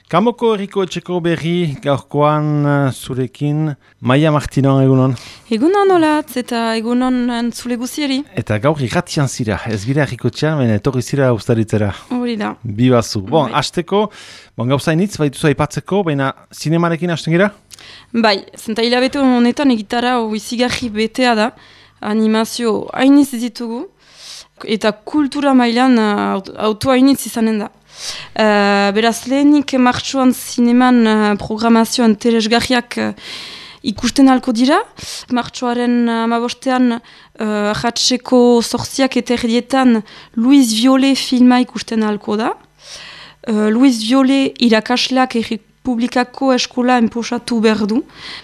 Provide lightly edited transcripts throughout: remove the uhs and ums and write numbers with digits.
Kamoko Herriko Etxeko berri gaurkoan zurekin, Maia Martinon egunon. Egunon olatz eta egunon zule guzieri. Eta gaur irratian zira, ez gira Herriko Etxean, baina etorri zira ustaritzera. Hori da. Bibazu. Bon, hasteko, gauzainitz, baituzu aipatzeko, baina zinemarekin hasten gira? Bai, zenta hilabete honetan egitara izigarri betea da, animazio hainitz ditugu, eta kultura mailan auto hainitz izanen da. Beraz lehenik martxuan zineman programazioan telesgarriak ikusten halko dira. Martxuaren amabostean jatseko zortziak eta erdietan Luis Viollet filma ikusten halko da. Luis Viollet irakasleak Errepublikako eskola enposatu behar du.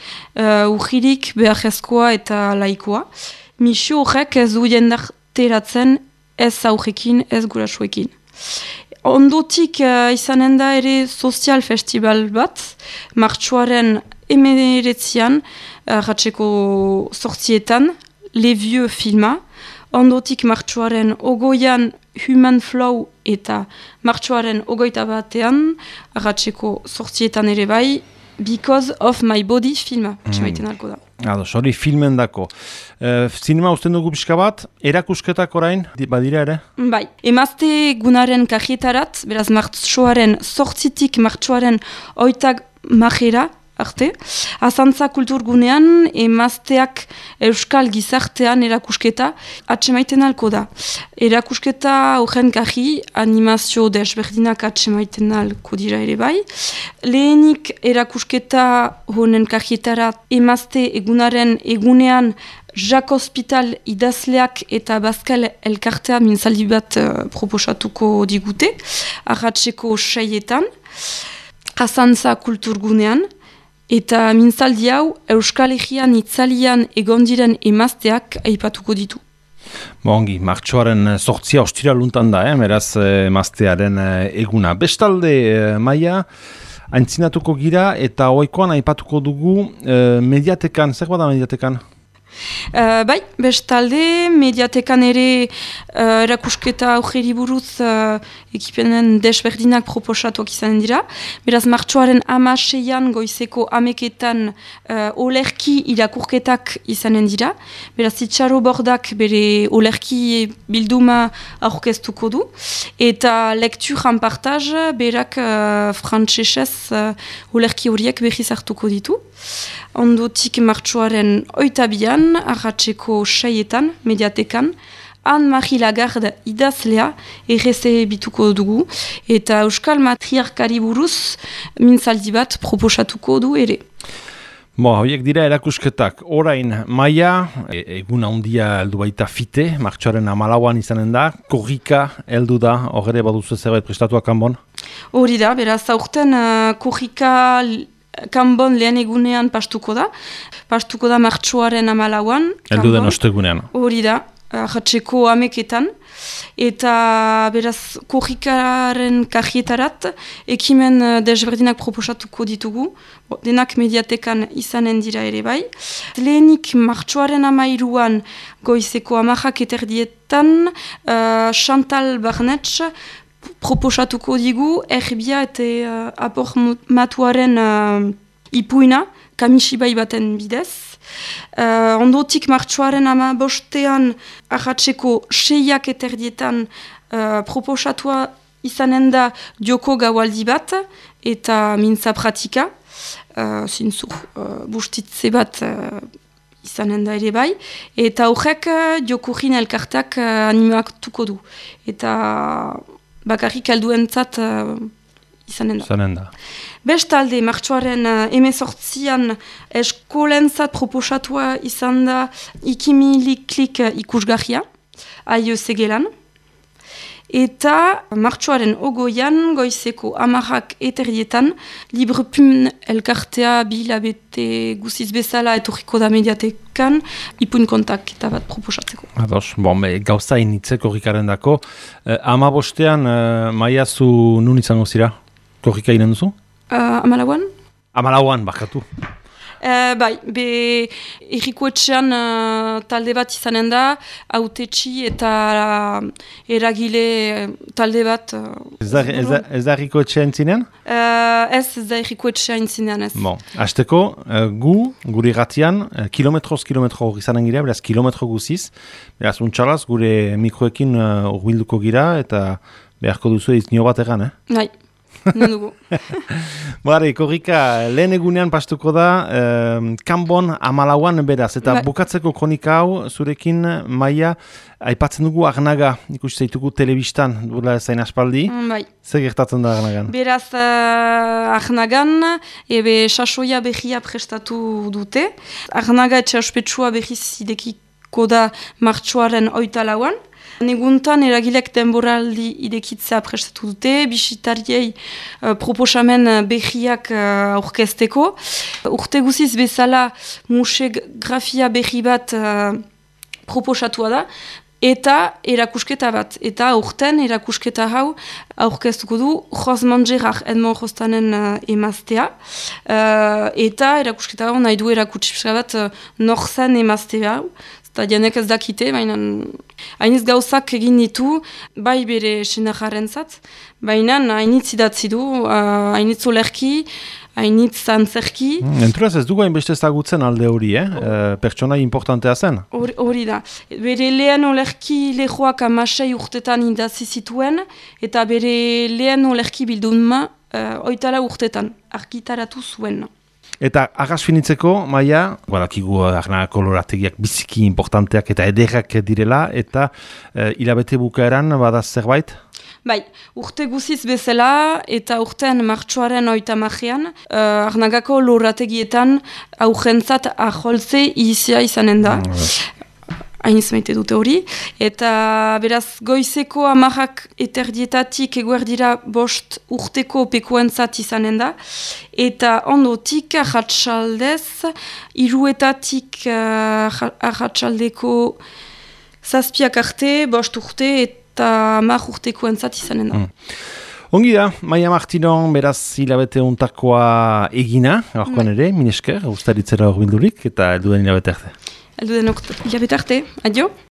Urririk beharrezkoa eta laikoa. Misio horrek ez du jendarteratzen ez aurrekin, ez gurasuekin. Ondotik izanen da ere sozial festival bat, martxuaren 19 jatseko zortzietan, Le Vieux filma. Ondotik martxuaren 20 Human Flow eta martxuaren 21 jatseko zortzietan ere bai, Because of My Body filma, txemaiten halko da. Hori filmen dako. Zinema usten dugu pixka bat, erakusketak orain, badira ere? Bai, emazte gunaren kajietarat, beraz martxoaren zortzitik martxoaren oitak majera arte. Azantza kulturgunean, emazteak euskal gizartean erakusketa atsemaiten halko da. Erakusketa horren kaji, animazio desberdinak atsemaiten halko dira ere bai. Lehenik erakusketa honen kajietara emazte egunaren egunean Jacques Hospital idazleak eta Bazkal elkartea mintzaldi bat proposatuko digute, arratseko 6etan, Azantza kulturgunean, eta mintzaldi hau Euskal Herrian itzalian egondiren emazteak aipatuko ditu. Ongi, martxoaren zortzia ostira luntan da, beraz emaztearen eguna. Bestalde, Maia, aintzinatuko gira eta ohikoan aipatuko dugu mediatekan, zer bada mediatekan? Bai, bestalde, mediatekan ere erakusketa aurreri buruz ekipenen desberdinak proposatuak izanen dira. Beraz, martxoaren 16an goizeko ameketan olerki irakurketak izanen dira. Beraz, Itxaro Bordak bere olerki bilduma aurkeztuko du. Eta lekturan partaz, berak frantsesez olerki horiek berriz hartuko ditu. Ondotik martxoaren 22an, arratseko 6etan, mediatekan, Anne-Marie Lagarde idazlea bituko dugu, eta Euskal Matriarkari buruz mintzaldi bat proposatuko du ere. Horiek dira erakusketak. Orain, Maia, egun handia heldu baita fite, martxoaren 14an izanen da, korrika heldu da, horre baduzu zerbait prestatuak kanbon? Hori da, beraz, aurten korrika kanbon lehen egunean pastuko da martxoaren 14an. Heldu den ostegunean. Hori da, jatseko ameketan. Eta beraz, korrikaren kajietarat, ekimen desberdinak proposatuko ditugu. Denak mediatekan izanen dira ere bai. Lehenik martxoaren 13an goizeko 10:00 Chantal Barnetz proposatuko digu erbia eta apormatuaren ipuina, kamisibai baten bidez. Ondotik martxoaren 15an arratseko 6:00 proposatua izanen da joko gaualdi bat eta mintza pratika, zintzur bustitze bat izanen da ere bai, eta horrek jokorin elkartak animatuko du. Eta bakarrik alduentzat izanen da. Bestalde, martxoaren 18an eskolentzat proposatua izan da ikimiliklik ikusgarria, aio zegelan. Eta martxoaren 20an goizeko 10:00 Librepun elkartea bilabete guziz bezala etorriko da mediatekan ipuin kontaketa bat proposatzeko. Gauza initzeko korrikaren dako. 15an, Maia, zu nun izango zira? Korrika inen duzu? 14an? 14an, bakatu. Bai, errikoetxean talde bat izanen da, autetxi eta eragile talde bat. Ez da errikoetxean zinen? Ez da errikoetxean zinen ez. Bon, hasteko, gure irratian, kilometro izanen gira, beraz kilometro guziz, beraz untxalaz gure mikroekin urbilduko gira eta beharko duzu iznio bat egan, Bai. Nendugu. Bare, korrika, lehen egunean pastuko da, Kanbon 14an beraz, eta bukatzeko kronika hau, zurekin, Maia, aipatzen dugu Arnaga, ikusi zaitugu telebistan, duela zain aspaldi. Bai. Zer gertatzen da Arnagan? Beraz, Arnagan, sasoia berria prestatu dute. Arnaga etxe ospetsua berriz idekiko da martxoaren 24an. Neguntan eragilek denboraldi idekitzea prestatu dute, bisitariei proposamen berriak aurkezteko. Urte guziz bezala museografia berri bat proposatua da, eta erakusketa bat. Eta urten erakusketa hau aurkeztuko du Rosman Gerard Edmond Rostanen emaztea. Eta erakusketa hau nahi du erakutsi bat norzen emaztea hau. Eta janek ez dakite, baina hainitz gauzak egin ditu, bai bere senarraren zat, baina hainitz idatzi du, hainitz olerki, hainitz antzerki. Enturaz ez dugu hainbeste ezagutzen alde hori, pertsona importantea zen? Hori da. Bere lehen olerki lehoak 16 urtetan idatzi zituen, eta bere lehen olerki bilduma 24 urtetan argitaratu zuen. Eta arras finitzeko, Maia, badakigu Arnaga kolorategiak biziki importanteak eta ederrak direla, eta hilabete bukaeran bada zerbait? Bai, urte guziz bezala eta urtean martxoaren 30ean Arnagako lorategietan aurrentzat aholtze izia izanen da. Hainiz maite dute hori, eta beraz goizeko 10 eterdietatik eguerdira 5 urteko pekuentzat izanen da, eta ondotik arratsaldez, 3etatik arratsaldeko 7 arte, 5 urte eta 10 urtekoentzat izanen da. Ongi da, Maia Martinon beraz hilabete untakoa egina, gaurkoan ere, minesker, ustaritzera horbildurik, eta elduden hilabete arte. Elduden hilabete arte, adio!